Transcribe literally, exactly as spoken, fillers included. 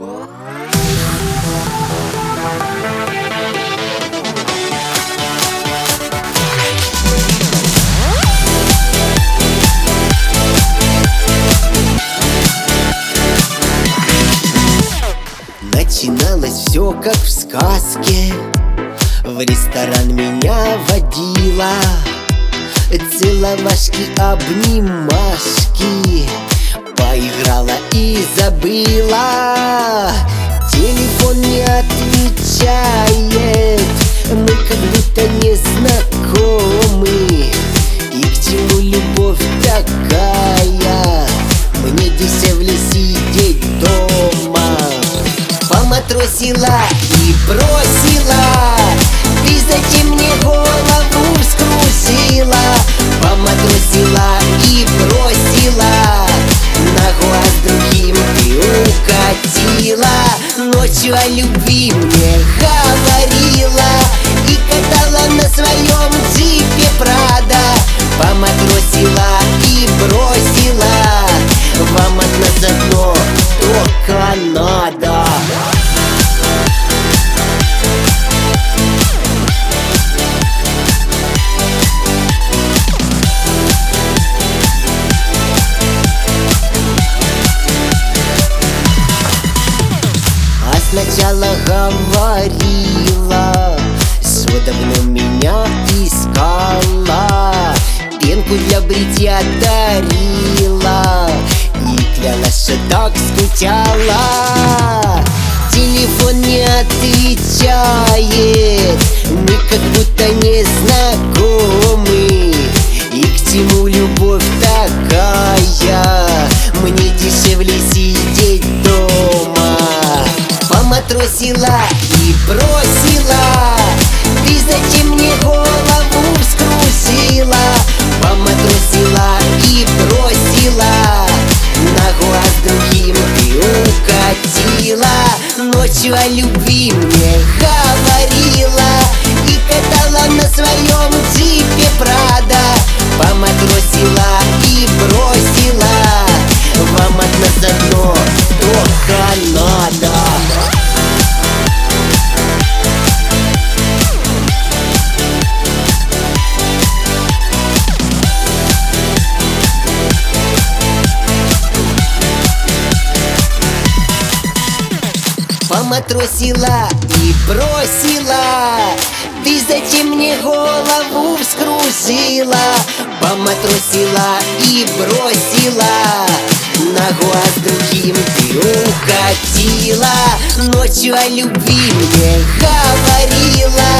Начиналось все как в сказке. В ресторан меня водила, целовашки, обнимашки, поиграла и забыла. Телефон не отвечает, мы как будто не знакомы. И к чему любовь такая? Мне дешевле сидеть дома. Поматросила и бросила, ты зачем мне голову вскружила? Поматросила и бросила, на глаз другим ты укатила. Ночью о любви мне говорила и катала на своем джипе Прада. Поматросила и бросила, вам от нас одно только надо. Сначала говорила, что давно меня искала, пенку для бритья дарила и клялась, что так скучала. Телефон не отвечает, мы как будто не знакомы. И к чему любовь такая? Мне дешевле сидеть дома. Поматросила и бросила, ты зачем мне голову вскружила? Поматросила и бросила, на глаз другим ты укатила. Ночью о любви мне говорила и катала на своем джипе Прада. Поматросила и бросила, вам от нас одно только надо. Поматросила и бросила, ты зачем мне голову вскружила? Поматросила и бросила, на глаз другим ты укатила. Ночью о любви мне говорила